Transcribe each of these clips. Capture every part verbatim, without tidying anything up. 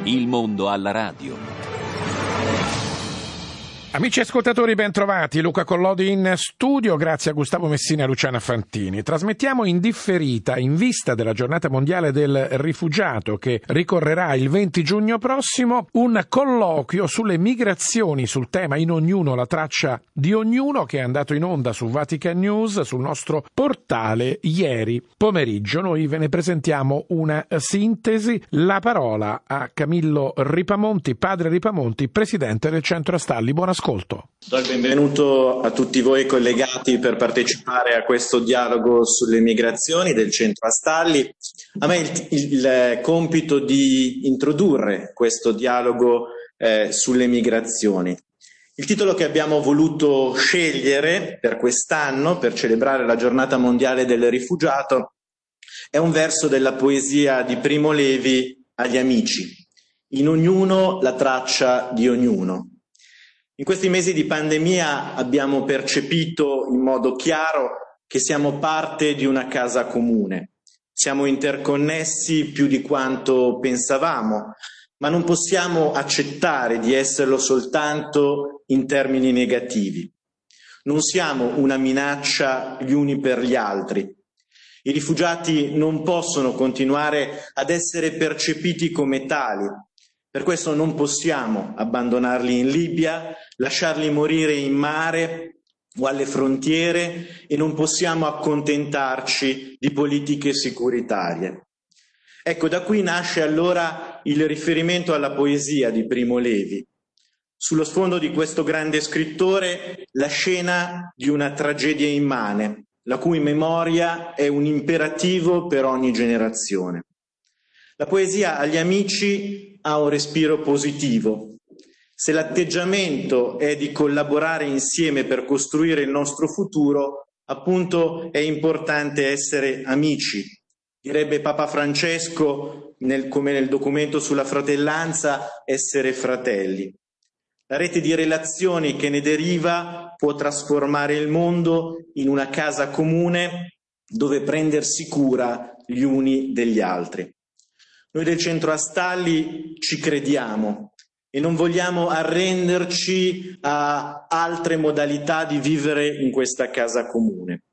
Il mondo alla radio. Amici ascoltatori, ben trovati. Luca Collodi in studio, grazie a Gustavo Messina e Luciana Fantini. Trasmettiamo in differita in vista della giornata mondiale del rifugiato che ricorrerà il venti giugno prossimo, un colloquio sulle migrazioni, sul tema In ognuno la traccia di ognuno, che è andato in onda su Vatican News, sul nostro portale ieri pomeriggio. Noi ve ne presentiamo una sintesi. La parola a Camillo Ripamonti, padre Ripamonti, presidente del Centro Astalli. Buon ascolto. Do il benvenuto a tutti voi collegati per partecipare a questo dialogo sulle migrazioni del Centro Astalli. A me il, il, il compito di introdurre questo dialogo eh, sulle migrazioni. Il titolo che abbiamo voluto scegliere per quest'anno, per celebrare la Giornata Mondiale del Rifugiato, è un verso della poesia di Primo Levi agli amici. In ognuno la traccia di ognuno. In questi mesi di pandemia abbiamo percepito in modo chiaro che siamo parte di una casa comune. Siamo interconnessi più di quanto pensavamo, ma non possiamo accettare di esserlo soltanto in termini negativi. Non siamo una minaccia gli uni per gli altri. I rifugiati non possono continuare ad essere percepiti come tali. Per questo non possiamo abbandonarli in Libia, lasciarli morire in mare o alle frontiere e non possiamo accontentarci di politiche securitarie. Ecco, da qui nasce allora il riferimento alla poesia di Primo Levi. Sullo sfondo di questo grande scrittore la scena di una tragedia immane, la cui memoria è un imperativo per ogni generazione. La poesia agli amici ha un respiro positivo. Se l'atteggiamento è di collaborare insieme per costruire il nostro futuro, appunto è importante essere amici. Direbbe Papa Francesco, nel, come nel documento sulla fratellanza, essere fratelli. La rete di relazioni che ne deriva può trasformare il mondo in una casa comune dove prendersi cura gli uni degli altri. Noi del Centro Astalli ci crediamo e non vogliamo arrenderci a altre modalità di vivere in questa casa comune.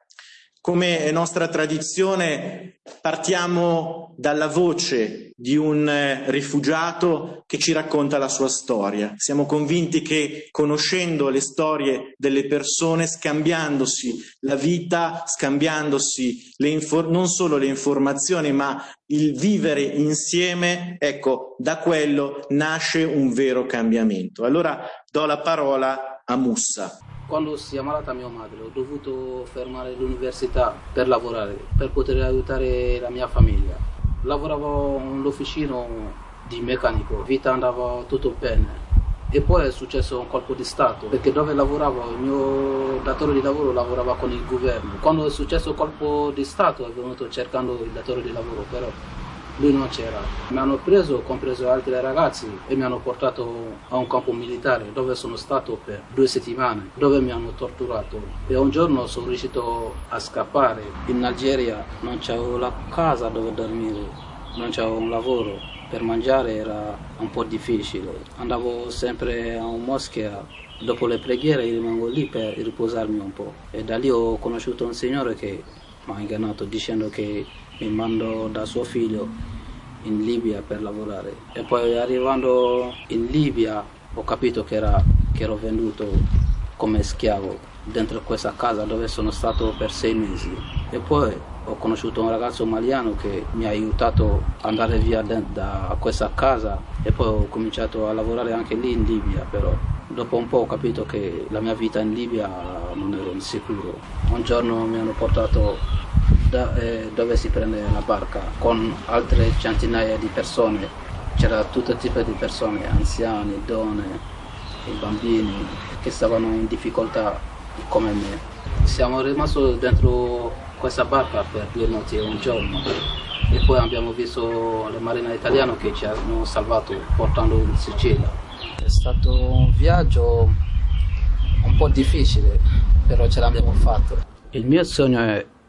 Come è nostra tradizione, partiamo dalla voce di un rifugiato che ci racconta la sua storia. Siamo convinti che conoscendo le storie delle persone, scambiandosi la vita, scambiandosi le infor- non solo le informazioni, ma il vivere insieme, ecco, da quello nasce un vero cambiamento. Allora do la parola a Mussa. Quando si è ammalata mia madre ho dovuto fermare l'università per lavorare, per poter aiutare la mia famiglia. Lavoravo all'officina di meccanico, vita andava tutto bene. E poi è successo un colpo di stato, perché dove lavoravo, il mio datore di lavoro lavorava con il governo. Quando è successo il colpo di stato è venuto cercando il datore di lavoro, però lui non c'era. Mi hanno preso, compreso altri ragazzi, e mi hanno portato a un campo militare dove sono stato per due settimane, dove mi hanno torturato. E un giorno sono riuscito a scappare. In Algeria non c'avevo la casa dove dormire, non c'avevo un lavoro. Per mangiare era un po' difficile. Andavo sempre a un moschea, dopo le preghiere rimango lì per riposarmi un po'. E da lì ho conosciuto un signore che mi ha ingannato dicendo che mi mandò da suo figlio in Libia per lavorare. E poi arrivando in Libia ho capito che, era, che ero venduto come schiavo dentro questa casa dove sono stato per sei mesi. E poi ho conosciuto un ragazzo maliano che mi ha aiutato ad andare via da questa casa e poi ho cominciato a lavorare anche lì in Libia, però dopo un po' ho capito che la mia vita in Libia non ero sicuro. Un giorno mi hanno portato da, eh, dove si prende la barca con altre centinaia di persone. C'era tutto tipo di persone, anziani, donne e bambini che stavano in difficoltà come me. Siamo rimasti dentro questa barca per due notti e un giorno e poi abbiamo visto le marine italiane che ci hanno salvato portando in Sicilia. È stato un viaggio un po' difficile, però ce l'abbiamo fatto. Il mio sogno è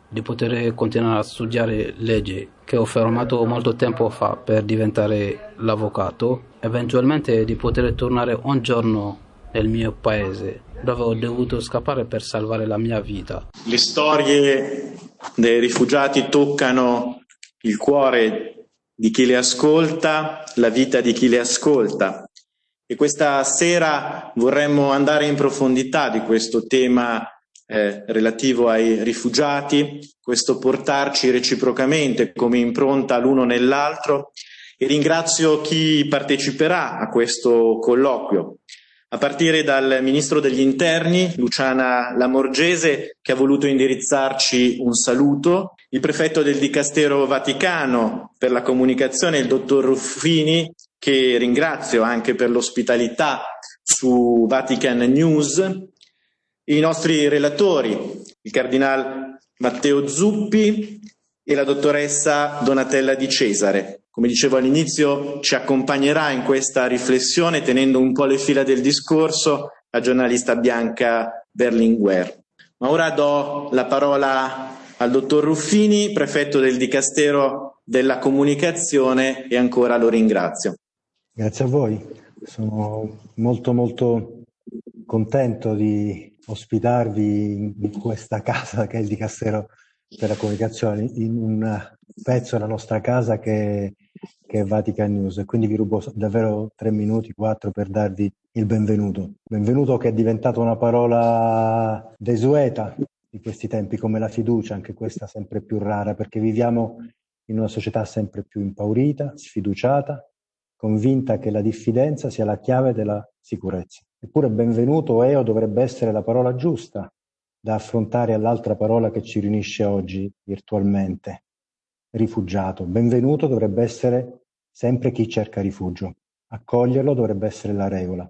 di poter continuare a studiare legge, che ho fermato molto tempo fa per diventare l'avvocato, eventualmente di poter tornare un giorno nel mio paese, dove ho dovuto scappare per salvare la mia vita. Le storie dei rifugiati toccano il cuore di chi le ascolta, la vita di chi le ascolta. E questa sera vorremmo andare in profondità di questo tema eh, relativo ai rifugiati, questo portarci reciprocamente come impronta l'uno nell'altro, e ringrazio chi parteciperà a questo colloquio, a partire dal Ministro degli Interni, Luciana Lamorgese, che ha voluto indirizzarci un saluto, il Prefetto del Dicastero Vaticano per la comunicazione, il Dottor Ruffini, che ringrazio anche per l'ospitalità su Vatican News, i nostri relatori, il Cardinal Matteo Zuppi e la Dottoressa Donatella Di Cesare. Come dicevo all'inizio, ci accompagnerà in questa riflessione, tenendo un po' le fila del discorso, la giornalista Bianca Berlinguer. Ma ora do la parola al Dottor Ruffini, Prefetto del Dicastero della Comunicazione, e ancora lo ringrazio. Grazie a voi, sono molto molto contento di ospitarvi in questa casa che è il Dicastero della Comunicazione, in un pezzo della nostra casa che, che è Vatican News, e quindi vi rubo davvero tre minuti, quattro per darvi il benvenuto. Benvenuto che è diventata una parola desueta di questi tempi, come la fiducia, anche questa sempre più rara, perché viviamo in una società sempre più impaurita, sfiduciata, convinta che la diffidenza sia la chiave della sicurezza. Eppure benvenuto eo dovrebbe essere la parola giusta da affrontare all'altra parola che ci riunisce oggi virtualmente, rifugiato. Benvenuto dovrebbe essere sempre chi cerca rifugio. Accoglierlo dovrebbe essere la regola.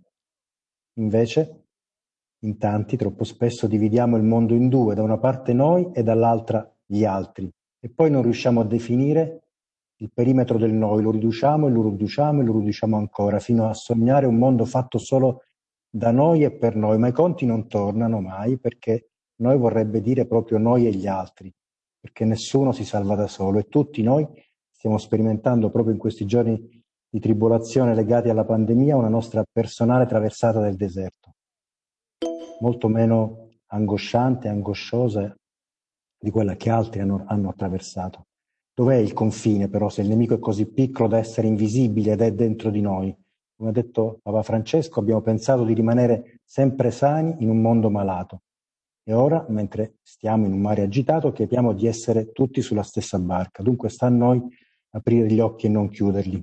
Invece, in tanti, troppo spesso dividiamo il mondo in due, da una parte noi e dall'altra gli altri, e poi non riusciamo a definire il perimetro del noi, lo riduciamo e lo riduciamo e lo riduciamo ancora, fino a sognare un mondo fatto solo da noi e per noi, ma i conti non tornano mai, perché noi vorrebbe dire proprio noi e gli altri, perché nessuno si salva da solo, e tutti noi stiamo sperimentando proprio in questi giorni di tribolazione legati alla pandemia una nostra personale traversata del deserto, molto meno angosciante e angosciosa di quella che altri hanno, hanno attraversato. Dov'è il confine però, se il nemico è così piccolo da essere invisibile ed è dentro di noi? Come ha detto Papa Francesco, abbiamo pensato di rimanere sempre sani in un mondo malato. E ora, mentre stiamo in un mare agitato, chiediamo di essere tutti sulla stessa barca. Dunque sta a noi aprire gli occhi e non chiuderli.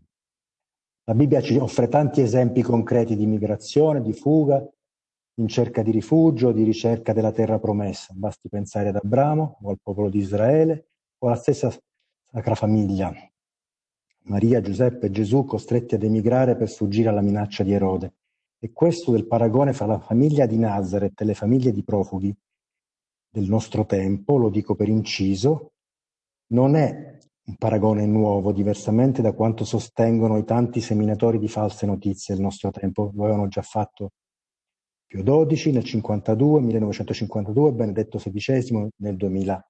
La Bibbia ci offre tanti esempi concreti di migrazione, di fuga, in cerca di rifugio, di ricerca della terra promessa. Basti pensare ad Abramo o al popolo di Israele o alla stessa Sacra Famiglia. Maria, Giuseppe e Gesù costretti ad emigrare per sfuggire alla minaccia di Erode. E questo del paragone fra la famiglia di Nazaret e le famiglie di profughi del nostro tempo, lo dico per inciso, non è un paragone nuovo, diversamente da quanto sostengono i tanti seminatori di false notizie del nostro tempo. Lo avevano già fatto Pio dodici nel cinquantadue, millenovecentocinquantadue, Benedetto sedicesimo nel duemilasei.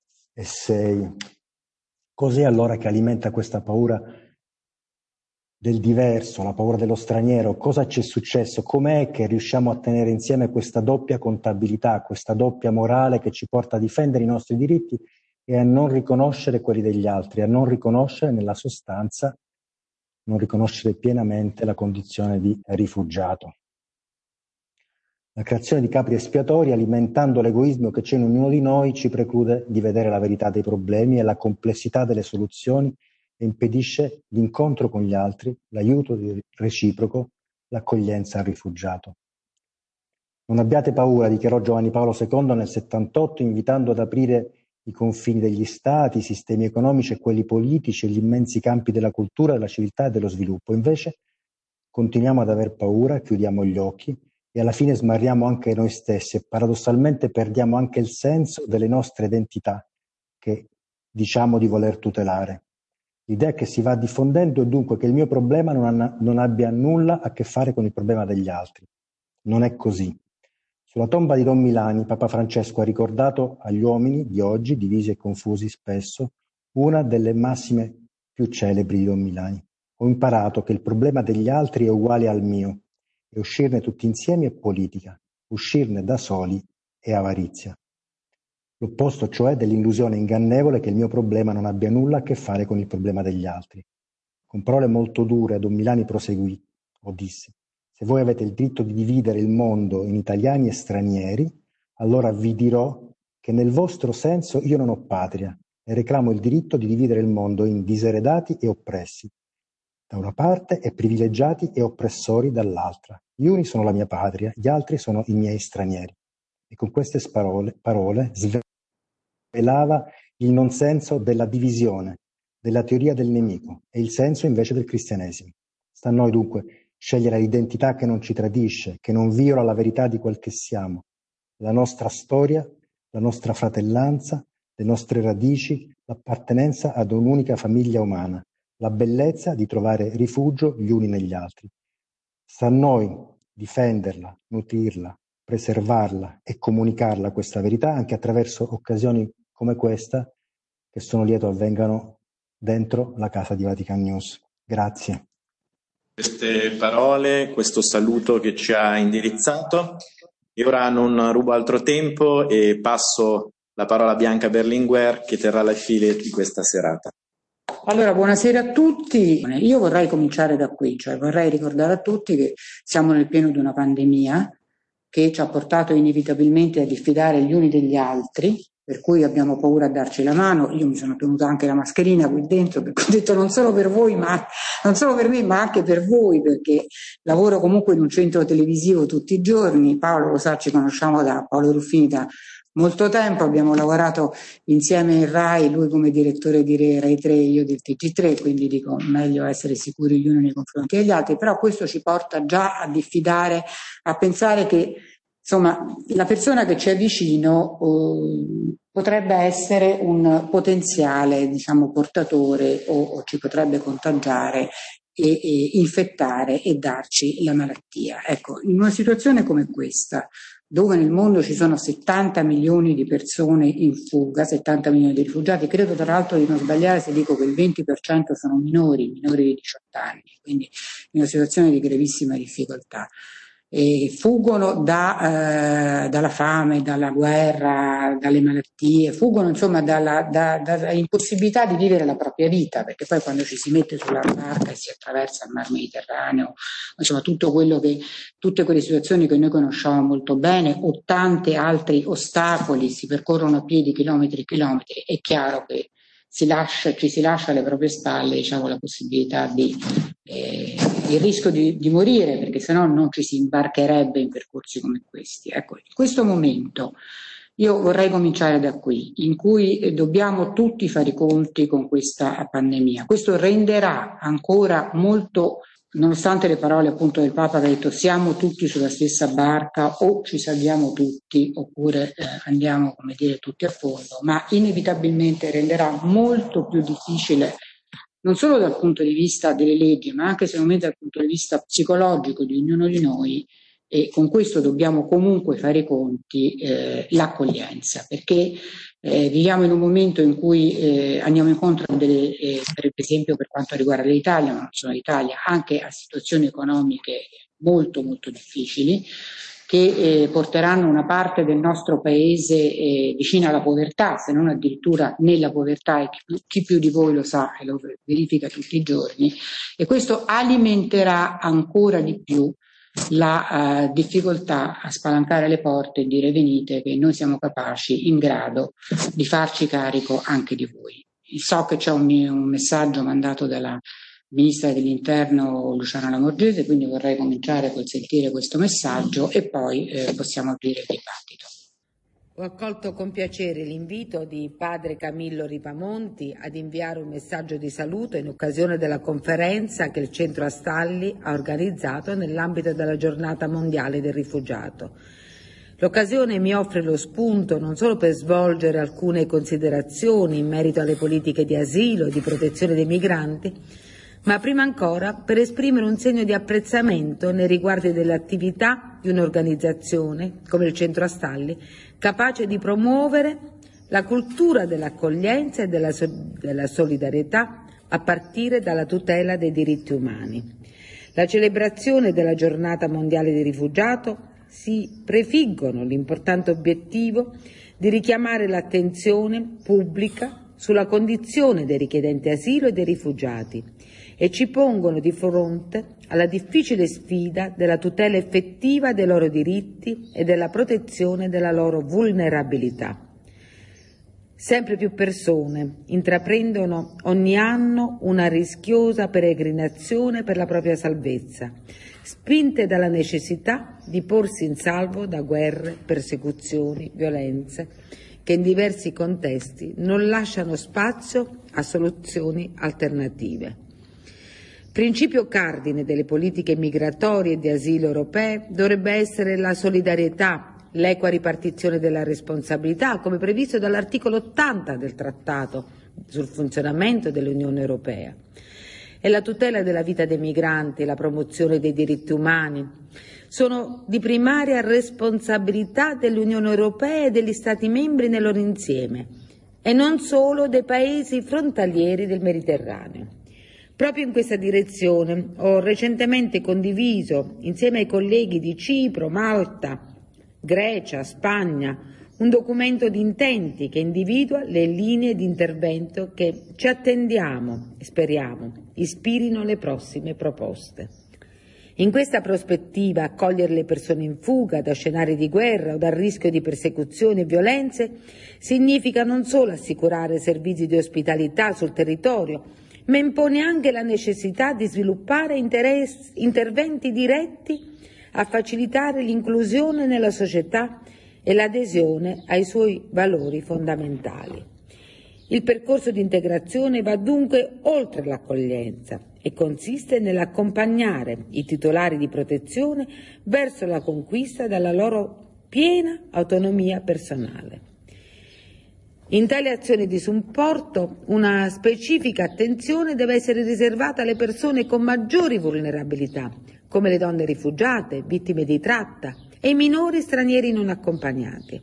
Cos'è allora che alimenta questa paura del diverso, la paura dello straniero? Cosa ci è successo? Com'è che riusciamo a tenere insieme questa doppia contabilità, questa doppia morale che ci porta a difendere i nostri diritti e a non riconoscere quelli degli altri, a non riconoscere nella sostanza, non riconoscere pienamente la condizione di rifugiato? La creazione di capri espiatori, alimentando l'egoismo che c'è in ognuno di noi, ci preclude di vedere la verità dei problemi e la complessità delle soluzioni e impedisce l'incontro con gli altri, l'aiuto reciproco, l'accoglienza al rifugiato. Non abbiate paura, dichiarò Giovanni Paolo secondo nel settantotto, invitando ad aprire i confini degli stati, i sistemi economici e quelli politici e gli immensi campi della cultura, della civiltà e dello sviluppo. Invece continuiamo ad aver paura, chiudiamo gli occhi e alla fine smarriamo anche noi stessi e paradossalmente perdiamo anche il senso delle nostre identità che diciamo di voler tutelare. L'idea che si va diffondendo è dunque che il mio problema non, ha, non abbia nulla a che fare con il problema degli altri. Non è così. Sulla tomba di Don Milani, Papa Francesco ha ricordato agli uomini di oggi, divisi e confusi spesso, una delle massime più celebri di Don Milani. Ho imparato che il problema degli altri è uguale al mio, e uscirne tutti insieme è politica, uscirne da soli è avarizia. L'opposto cioè dell'illusione ingannevole che il mio problema non abbia nulla a che fare con il problema degli altri. Con parole molto dure Don Milani proseguì, o disse: se voi avete il diritto di dividere il mondo in italiani e stranieri, allora vi dirò che nel vostro senso io non ho patria e reclamo il diritto di dividere il mondo in diseredati e oppressi da una parte e privilegiati e oppressori dall'altra. Gli uni sono la mia patria, gli altri sono i miei stranieri. E con queste parole, parole svelava il non senso della divisione, della teoria del nemico e il senso invece del cristianesimo. Sta a noi dunque scegliere l'identità che non ci tradisce, che non viola la verità di quel che siamo, la nostra storia, la nostra fratellanza, le nostre radici, l'appartenenza ad un'unica famiglia umana, la bellezza di trovare rifugio gli uni negli altri. Sta a noi difenderla, nutrirla, preservarla e comunicarla questa verità anche attraverso occasioni come questa, che sono lieto avvengano dentro la casa di Vatican News. Grazie. Queste parole, questo saluto che ci ha indirizzato. E ora non rubo altro tempo e passo la parola a Bianca Berlinguer, che terrà le file di questa serata. Allora, buonasera a tutti. Io vorrei cominciare da qui, cioè vorrei ricordare a tutti che siamo nel pieno di una pandemia che ci ha portato inevitabilmente a diffidare gli uni degli altri, per cui abbiamo paura a darci la mano. Io mi sono tenuta anche la mascherina qui dentro, perché ho detto non solo per voi, ma non solo per me, ma anche per voi, perché lavoro comunque in un centro televisivo tutti i giorni. Paolo lo sa, ci conosciamo da Paolo Ruffini da molto tempo, abbiamo lavorato insieme in Rai, lui come direttore di Rai tre, io del T G tre, quindi dico meglio essere sicuri gli uni nei confronti degli altri, però questo ci porta già a diffidare, a pensare che insomma la persona che ci è vicino eh, potrebbe essere un potenziale, diciamo, portatore o, o ci potrebbe contagiare e, e infettare e darci la malattia. Ecco, in una situazione come questa, dove nel mondo ci sono settanta milioni di persone in fuga, settanta milioni di rifugiati, credo tra l'altro di non sbagliare se dico che il venti per cento sono minori, minori di diciotto anni, quindi in una situazione di gravissima difficoltà. E fuggono da, eh, dalla fame, dalla guerra, dalle malattie, fuggono insomma dalla, da, da impossibilità di vivere la propria vita, perché poi quando ci si mette sulla barca e si attraversa il mar Mediterraneo, insomma tutto quello che, tutte quelle situazioni che noi conosciamo molto bene o tanti altri ostacoli, si percorrono a piedi chilometri e chilometri, è chiaro che si lascia, ci si lascia alle proprie spalle, diciamo, la possibilità di eh, il rischio di, di morire, perché sennò non ci si imbarcherebbe in percorsi come questi. Ecco, in questo momento io vorrei cominciare da qui, in cui dobbiamo tutti fare i conti con questa pandemia. Questo renderà ancora molto, nonostante le parole appunto del Papa che ha detto siamo tutti sulla stessa barca, o ci salviamo tutti oppure eh, andiamo, come dire, tutti a fondo, ma inevitabilmente renderà molto più difficile, non solo dal punto di vista delle leggi, ma anche secondo me dal punto di vista psicologico di ognuno di noi, e con questo dobbiamo comunque fare i conti, eh, l'accoglienza, perché eh, viviamo in un momento in cui eh, andiamo incontro a delle, eh, per esempio per quanto riguarda l'Italia, ma non solo l'Italia, anche a situazioni economiche molto molto difficili, che eh, porteranno una parte del nostro paese eh, vicina alla povertà, se non addirittura nella povertà, e chi, chi più di voi lo sa e lo verifica tutti i giorni, e questo alimenterà ancora di più la uh, difficoltà a spalancare le porte e dire venite che noi siamo capaci, in grado di farci carico anche di voi. So che c'è un, un messaggio mandato dalla Ministra dell'Interno Luciana Lamorgese, quindi vorrei cominciare col sentire questo messaggio e poi eh, possiamo aprire il dibattito. Ho accolto con piacere l'invito di padre Camillo Ripamonti ad inviare un messaggio di saluto in occasione della conferenza che il Centro Astalli ha organizzato nell'ambito della Giornata Mondiale del Rifugiato. L'occasione mi offre lo spunto non solo per svolgere alcune considerazioni in merito alle politiche di asilo e di protezione dei migranti, ma prima ancora per esprimere un segno di apprezzamento nei riguardi delle attività di un'organizzazione come il Centro Astalli, capace di promuovere la cultura dell'accoglienza e della, della solidarietà a partire dalla tutela dei diritti umani. La celebrazione della Giornata Mondiale del Rifugiato si prefiggono l'importante obiettivo di richiamare l'attenzione pubblica sulla condizione dei richiedenti asilo e dei rifugiati e ci pongono di fronte alla difficile sfida della tutela effettiva dei loro diritti e della protezione della loro vulnerabilità. Sempre più persone intraprendono ogni anno una rischiosa peregrinazione per la propria salvezza, spinte dalla necessità di porsi in salvo da guerre, persecuzioni, violenze, che in diversi contesti non lasciano spazio a soluzioni alternative. Principio cardine delle politiche migratorie e di asilo europee dovrebbe essere la solidarietà, l'equa ripartizione della responsabilità, come previsto dall'articolo ottanta del Trattato sul funzionamento dell'Unione Europea, e la tutela della vita dei migranti e la promozione dei diritti umani sono di primaria responsabilità dell'Unione Europea e degli Stati membri nel loro insieme, e non solo dei paesi frontalieri del Mediterraneo. Proprio in questa direzione ho recentemente condiviso, insieme ai colleghi di Cipro, Malta, Grecia, Spagna, un documento di intenti che individua le linee di intervento che ci attendiamo e speriamo ispirino le prossime proposte. In questa prospettiva, accogliere le persone in fuga da scenari di guerra o dal rischio di persecuzioni e violenze significa non solo assicurare servizi di ospitalità sul territorio, ma impone anche la necessità di sviluppare interess- interventi diretti a facilitare l'inclusione nella società e l'adesione ai suoi valori fondamentali. Il percorso di integrazione va dunque oltre l'accoglienza e consiste nell'accompagnare i titolari di protezione verso la conquista della loro piena autonomia personale. In tale azione di supporto una specifica attenzione deve essere riservata alle persone con maggiori vulnerabilità, come le donne rifugiate, vittime di tratta e i minori stranieri non accompagnati.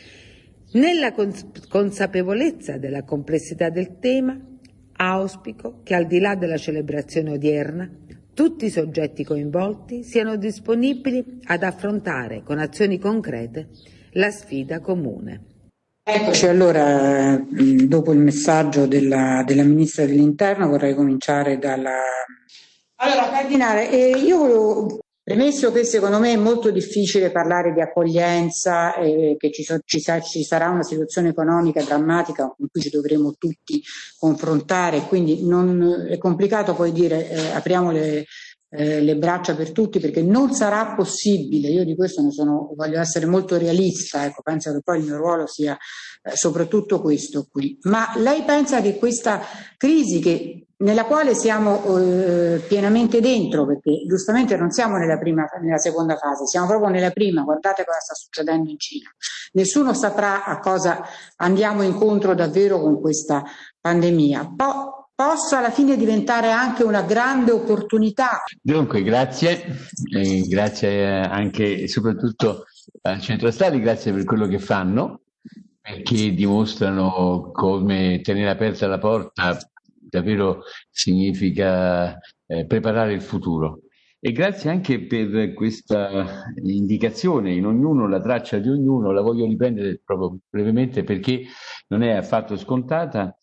Nella cons- consapevolezza della complessità del tema, auspico che al di là della celebrazione odierna, tutti i soggetti coinvolti siano disponibili ad affrontare con azioni concrete la sfida comune. Eccoci, allora, dopo il messaggio della, della Ministra dell'Interno vorrei cominciare dalla... Allora, Cardinale, eh, io volevo, premesso che secondo me è molto difficile parlare di accoglienza, eh, che ci, so, ci, sa, ci sarà una situazione economica drammatica con cui ci dovremo tutti confrontare, quindi non, è complicato poi dire eh, apriamo le... Eh, le braccia per tutti, perché non sarà possibile. Io di questo ne sono, voglio essere molto realista, ecco, penso che poi il mio ruolo sia eh, soprattutto questo qui. Ma lei pensa che questa crisi che, nella quale siamo eh, pienamente dentro, perché giustamente non siamo nella prima, nella seconda fase, siamo proprio nella prima, guardate cosa sta succedendo in Cina. Nessuno saprà a cosa andiamo incontro davvero con questa pandemia. Po- possa alla fine diventare anche una grande opportunità. Dunque, grazie, eh, grazie anche e soprattutto al Centro Astalli, grazie per quello che fanno, perché dimostrano come tenere aperta la porta davvero significa eh, preparare il futuro. E grazie anche per questa indicazione, in ognuno la traccia di ognuno, la voglio riprendere proprio brevemente perché non è affatto scontata.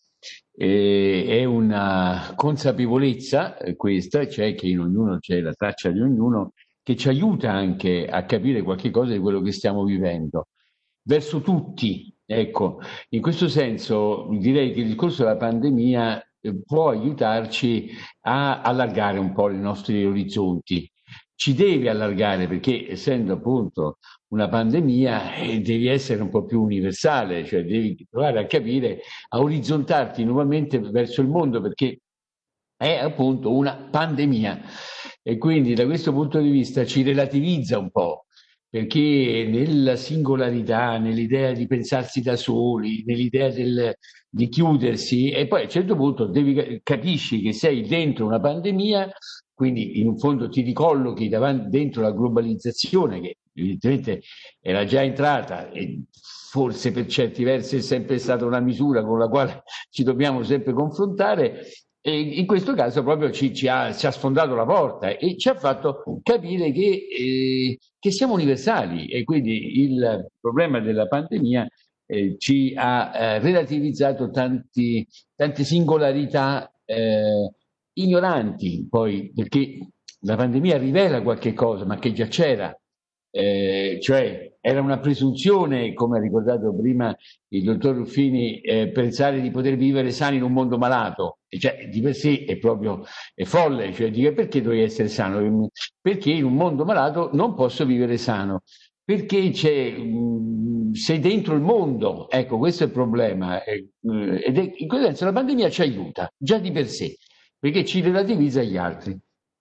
Eh, è una consapevolezza eh, questa, cioè che in ognuno c'è la traccia di ognuno, che ci aiuta anche a capire qualche cosa di quello che stiamo vivendo verso tutti. Ecco, in questo senso direi che il discorso della pandemia eh, può aiutarci a allargare un po' i nostri orizzonti. Ci deve allargare perché, essendo appunto una pandemia, eh, devi essere un po' più universale, cioè devi provare a capire, a orizzontarti nuovamente verso il mondo, perché è appunto una pandemia e quindi da questo punto di vista ci relativizza un po'. perché nella singolarità, nell'idea di pensarsi da soli, nell'idea del, di chiudersi, e poi a un certo punto devi, capisci che sei dentro una pandemia, quindi in un fondo ti ricollochi davanti, dentro la globalizzazione, che evidentemente era già entrata e forse per certi versi è sempre stata una misura con la quale ci dobbiamo sempre confrontare, e in questo caso proprio ci, ci, ha, ci ha sfondato la porta e ci ha fatto capire che, eh, che siamo universali, e quindi il problema della pandemia eh, ci ha eh, relativizzato tanti, tante singolarità eh, ignoranti, poi, perché la pandemia rivela qualche cosa ma che già c'era. Eh, cioè era una presunzione, come ha ricordato prima il dottor Ruffini, eh, pensare di poter vivere sani in un mondo malato, e cioè di per sé è proprio è folle, cioè dire perché dovrei essere sano, perché in un mondo malato non posso vivere sano, perché c'è, mh, sei dentro il mondo, ecco, questo è il problema, eh, ed è, in questo senso la pandemia ci aiuta già di per sé, perché ci relativizza agli altri.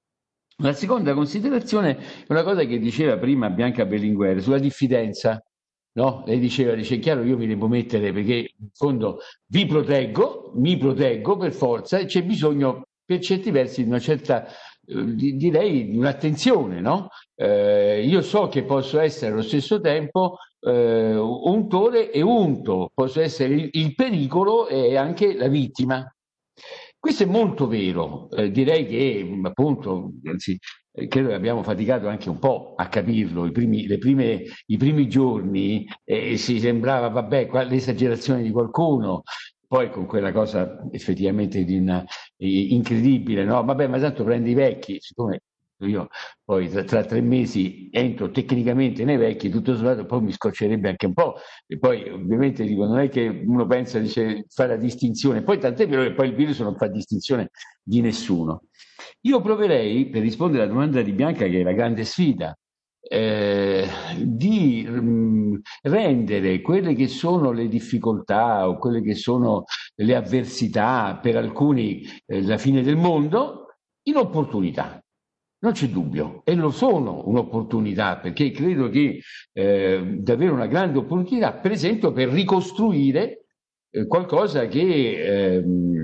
La seconda considerazione è una cosa che diceva prima Bianca Berlinguer sulla diffidenza, no? Lei diceva, dice, è chiaro, io mi devo mettere perché in fondo vi proteggo, mi proteggo per forza, e c'è bisogno per certi versi di una certa, eh, direi, di un'attenzione, no? Eh, io so che posso essere allo stesso tempo eh, untore e unto, posso essere il, il pericolo e anche la vittima. Questo è molto vero, eh, direi che appunto, anzi, eh, credo che abbiamo faticato anche un po' a capirlo, i primi, le prime, i primi giorni eh, si sembrava, vabbè, qua, l'esagerazione di qualcuno, poi con quella cosa effettivamente di una, eh, incredibile, no? Vabbè, ma tanto prendi i vecchi, siccome io poi tra, tra tre mesi entro tecnicamente nei vecchi, tutto sommato poi mi scoccerebbe anche un po', e poi ovviamente dico, non è che uno pensa dice fa la distinzione, poi tant'è vero che poi il virus non fa distinzione di nessuno. Io proverei, per rispondere alla domanda di Bianca, che è la grande sfida, eh, di mh, rendere quelle che sono le difficoltà o quelle che sono le avversità, per alcuni eh, la fine del mondo, in opportunità. Non c'è dubbio, e lo sono un'opportunità, perché credo che eh, davvero una grande opportunità, per esempio, per ricostruire eh, qualcosa che, eh,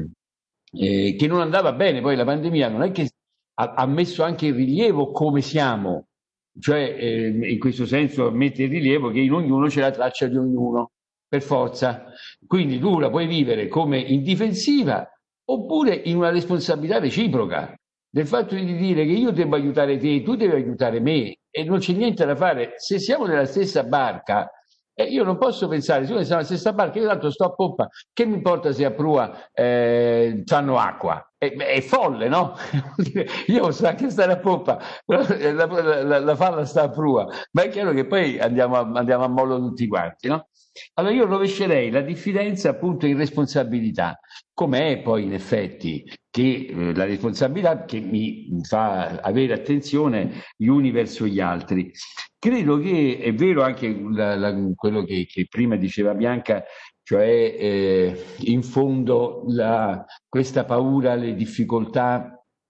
eh, che non andava bene. Poi la pandemia non è che ha, ha messo anche in rilievo come siamo, cioè eh, in questo senso mette in rilievo che in ognuno c'è la traccia di ognuno, per forza. Quindi tu la puoi vivere come in difensiva oppure in una responsabilità reciproca, del fatto di dire che io devo aiutare te, tu devi aiutare me, e non c'è niente da fare. Se siamo nella stessa barca, eh, io non posso pensare, se siamo nella stessa barca, io tanto sto a poppa, che mi importa se a prua eh, fanno acqua? È, è folle, no? Io posso anche stare a poppa, però la, la, la, la falla sta a prua, ma è chiaro che poi andiamo a, andiamo a mollo tutti quanti, no? Allora io rovescerei la diffidenza appunto in responsabilità, com'è poi in effetti che eh, la responsabilità che mi fa avere attenzione gli uni verso gli altri. Credo che è vero anche la, la, quello che, che prima diceva Bianca, cioè eh, in fondo la, questa paura, le difficoltà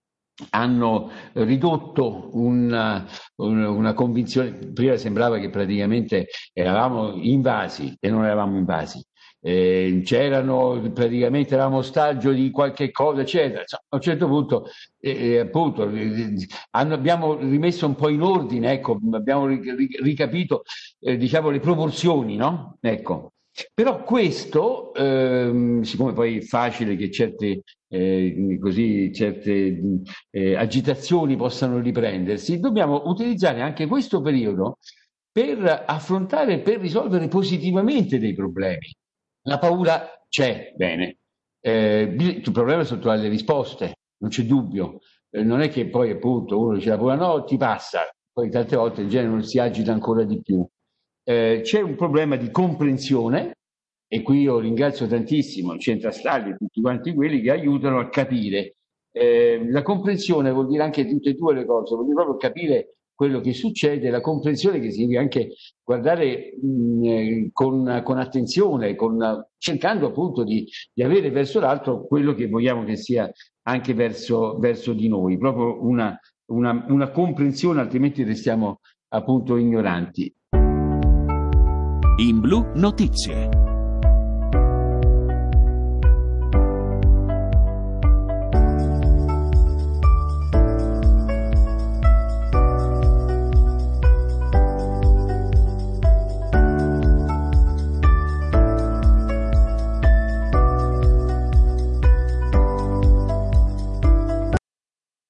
hanno ridotto una, una convinzione. Prima sembrava che praticamente eravamo invasi e non eravamo invasi, eh, c'erano praticamente eravamo ostaggio di qualche cosa, eccetera. Insomma, a un certo punto eh, appunto eh, abbiamo rimesso un po' in ordine, ecco, abbiamo ricapito eh, diciamo le proporzioni, no? Ecco. Però questo, ehm, siccome poi è facile che certe, eh, così, certe eh, agitazioni possano riprendersi, dobbiamo utilizzare anche questo periodo per affrontare, per risolvere positivamente dei problemi. La paura c'è, bene, eh, il problema è solo trovare le risposte, non c'è dubbio. Eh, non è che poi appunto uno dice la paura no, ti passa, poi tante volte in genere non si agita ancora di più. Eh, c'è un problema di comprensione, e qui io ringrazio tantissimo il Centro Astalli e tutti quanti quelli che aiutano a capire. Eh, la comprensione vuol dire anche tutte e due le cose, vuol dire proprio capire quello che succede, la comprensione che significa anche guardare mh, con, con attenzione, con, cercando appunto di, di avere verso l'altro quello che vogliamo che sia anche verso, verso di noi, proprio una, una, una comprensione, altrimenti restiamo appunto ignoranti. In Blu Notizie.